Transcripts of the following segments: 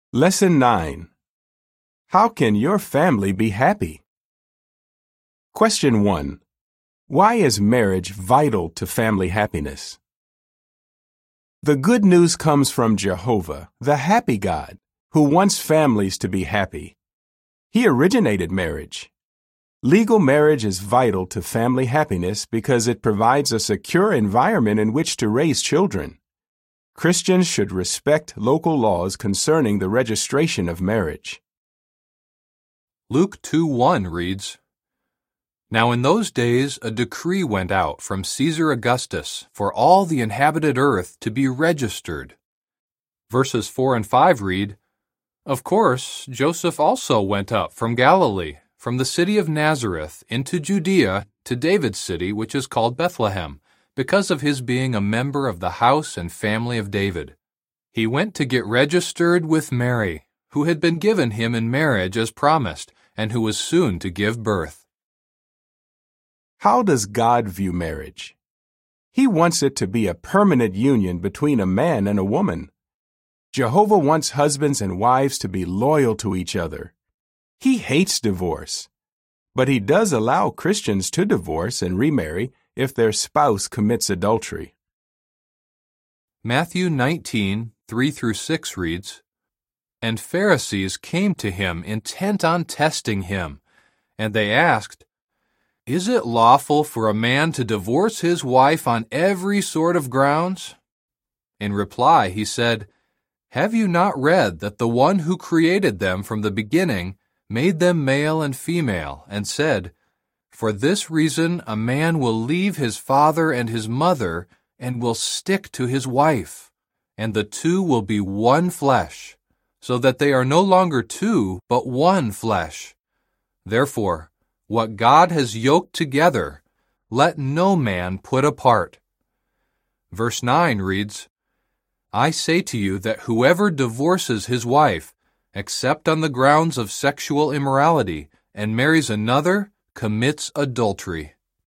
Lesson 9. How can your family be happy? Question 1. Why is marriage vital to family happiness? The good news comes from Jehovah, the happy God, who wants families to be happy. He originated marriage. Legal marriage is vital to family happiness because it provides a secure environment in which to raise children. Christians should respect local laws concerning the registration of marriage. Luke 2:1 reads, Now in those days a decree went out from Caesar Augustus for all the inhabited earth to be registered. Verses 4 and 5 read, Of course, Joseph also went up from Galilee, from the city of Nazareth, into Judea to David's city, which is called Bethlehem, because of his being a member of the house and family of David. He went to get registered with Mary, who had been given him in marriage as promised, and who was soon to give birth. How does God view marriage? He wants it to be a permanent union between a man and a woman. Jehovah wants husbands and wives to be loyal to each other. He hates divorce, but he does allow Christians to divorce and remarry if their spouse commits adultery. Matthew 19:3-6 reads, And Pharisees came to him intent on testing him, and they asked, Is it lawful for a man to divorce his wife on every sort of grounds? In reply he said, Have you not read that the one who created them from the beginning made them male and female, and said, For this reason a man will leave his father and his mother and will stick to his wife, and the two will be one flesh, so that they are no longer two, but one flesh. Therefore, what God has yoked together, let no man put apart. Verse 9 reads, I say to you that whoever divorces his wife, except on the grounds of sexual immorality, and marries another, commits adultery.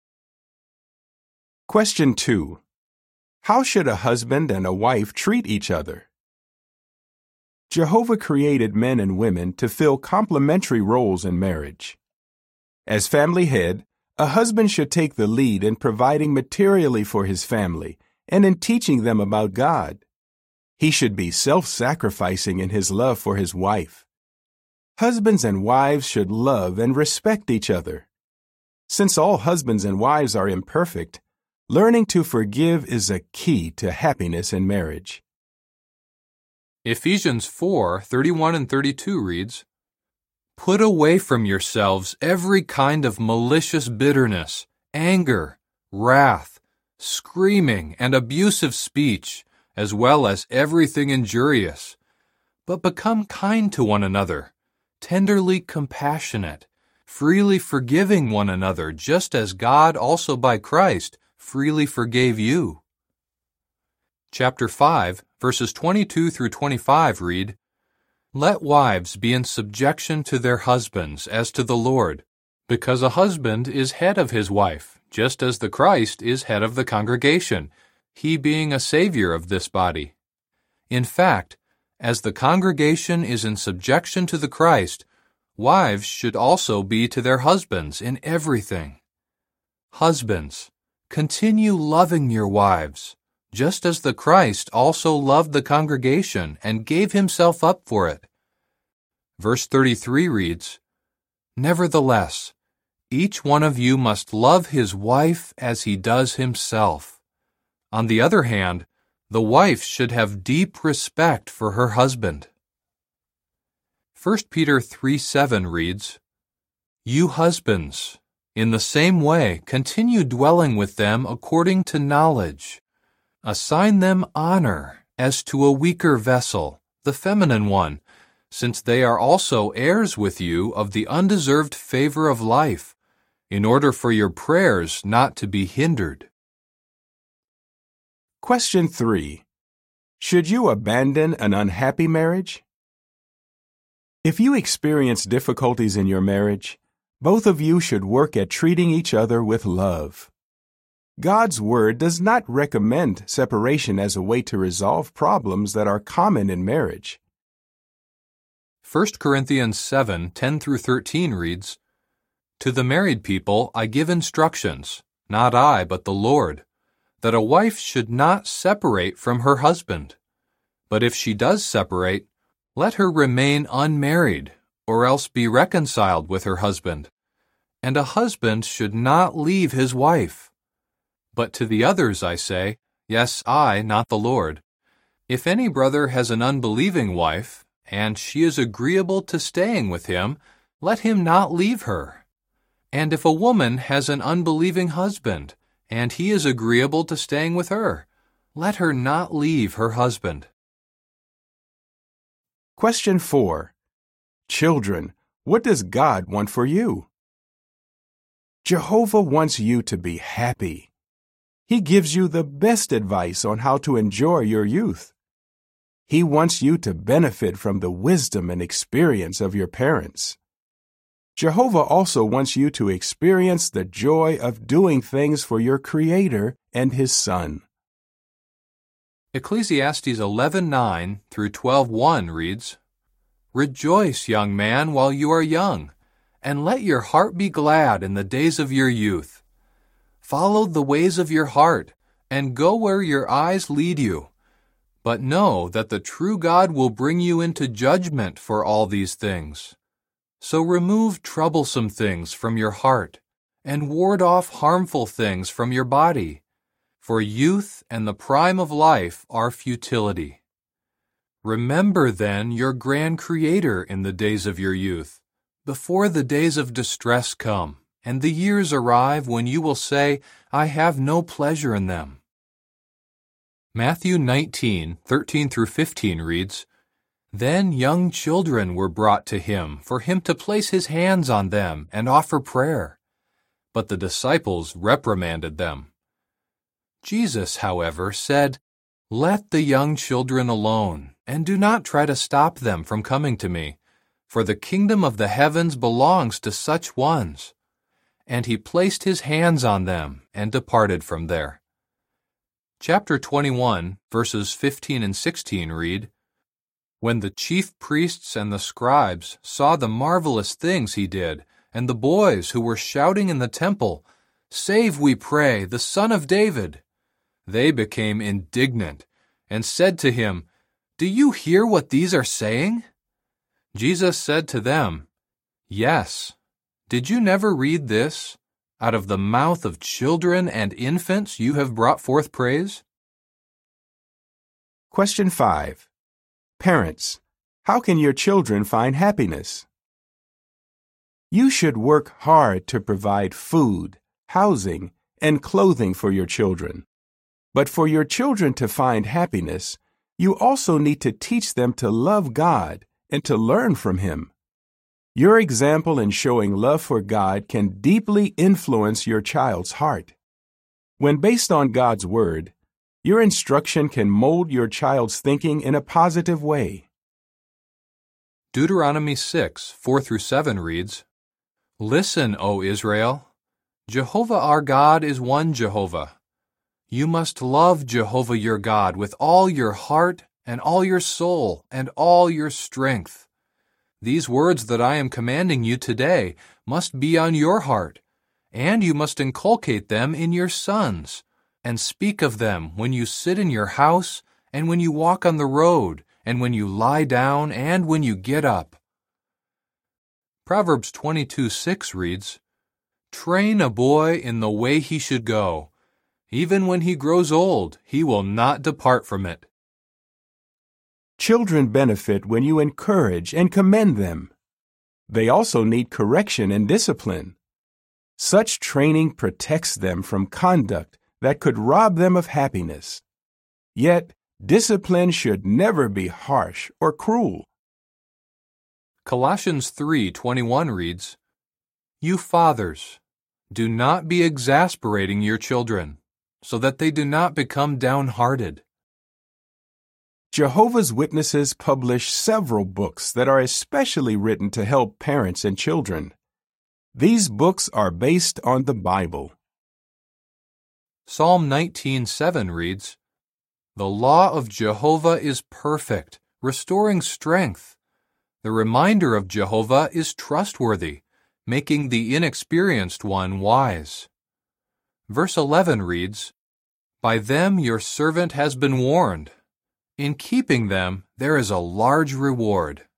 Question 2. How should a husband and a wife treat each other? Jehovah created men and women to fill complementary roles in marriage. As family head, a husband should take the lead in providing materially for his family and in teaching them about God. He should be self-sacrificing in his love for his wife. Husbands and wives should love and respect each other. Since all husbands and wives are imperfect, learning to forgive is a key to happiness in marriage. Ephesians 4:31-32 reads, Put away from yourselves every kind of malicious bitterness, anger, wrath, screaming, and abusive speech, as well as everything injurious. But become kind to one another, tenderly compassionate, freely forgiving one another, just as God also by Christ freely forgave you. Chapter 5, verses 22-25 read, Let wives be in subjection to their husbands as to the Lord, because a husband is head of his wife, just as the Christ is head of the congregation, he being a Savior of this body. In fact, as the congregation is in subjection to the Christ, wives should also be to their husbands in everything. Husbands, continue loving your wives, just as the Christ also loved the congregation and gave himself up for it. Verse 33 reads, Nevertheless, each one of you must love his wife as he does himself. On the other hand, the wife should have deep respect for her husband. 1 Peter 3:7 reads, You husbands, in the same way, continue dwelling with them according to knowledge. Assign them honor as to a weaker vessel, the feminine one, since they are also heirs with you of the undeserved favor of life, in order for your prayers not to be hindered. Question 3. Should you abandon an unhappy marriage? If you experience difficulties in your marriage, both of you should work at treating each other with love. God's Word does not recommend separation as a way to resolve problems that are common in marriage. 1 Corinthians 7:10 through 13 reads, "To the married people I give instructions, not I, but the Lord, that a wife should not separate from her husband. But if she does separate, let her remain unmarried, or else be reconciled with her husband. And a husband should not leave his wife. But to the others I say, yes, I, not the Lord, if any brother has an unbelieving wife, and she is agreeable to staying with him, let him not leave her. And if a woman has an unbelieving husband, and he is agreeable to staying with her, let her not leave her husband." Question 4. Children, what does God want for you? Jehovah wants you to be happy. He gives you the best advice on how to enjoy your youth. He wants you to benefit from the wisdom and experience of your parents. Jehovah also wants you to experience the joy of doing things for your Creator and His Son. Ecclesiastes 11:9 through 12:1 reads, "Rejoice, young man, while you are young, and let your heart be glad in the days of your youth. Follow the ways of your heart, and go where your eyes lead you. But know that the true God will bring you into judgment for all these things. So remove troublesome things from your heart, and ward off harmful things from your body. For youth and the prime of life are futility. Remember then your grand Creator in the days of your youth, before the days of distress come, and the years arrive when you will say, I have no pleasure in them." Matthew 19:13 through 15 reads, "Then young children were brought to him for him to place his hands on them and offer prayer. But the disciples reprimanded them. Jesus, however, said, Let the young children alone, and do not try to stop them from coming to me, for the kingdom of the heavens belongs to such ones. And he placed his hands on them and departed from there." Chapter 21, verses 15 and 16 read, "When the chief priests and the scribes saw the marvelous things he did, and the boys who were shouting in the temple, 'Save, we pray, the Son of David,' they became indignant and said to him, 'Do you hear what these are saying?' Jesus said to them, 'Yes. Did you never read this? Out of the mouth of children and infants you have brought forth praise?" Question 5. Parents, how can your children find happiness? You should work hard to provide food, housing, and clothing for your children. But for your children to find happiness, you also need to teach them to love God and to learn from Him. Your example in showing love for God can deeply influence your child's heart. When based on God's Word, your instruction can mold your child's thinking in a positive way. Deuteronomy 6:4 through 7 reads, "Listen, O Israel, Jehovah our God is one Jehovah. You must love Jehovah your God with all your heart and all your soul and all your strength. These words that I am commanding you today must be on your heart, and you must inculcate them in your sons, and speak of them when you sit in your house, and when you walk on the road, and when you lie down, and when you get up." Proverbs 22:6 reads, "Train a boy in the way he should go. Even when he grows old, he will not depart from it." Children benefit when you encourage and commend them. They also need correction and discipline. Such training protects them from conduct that could rob them of happiness. Yet, discipline should never be harsh or cruel. Colossians 3:21 reads, "You fathers, do not be exasperating your children, so that they do not become downhearted." Jehovah's Witnesses publish several books that are especially written to help parents and children. These books are based on the Bible. Psalm 19:7 reads, "The law of Jehovah is perfect, restoring strength. The reminder of Jehovah is trustworthy, making the inexperienced one wise. Verse 11 reads, "By them your servant has been warned. In keeping them there is a large reward."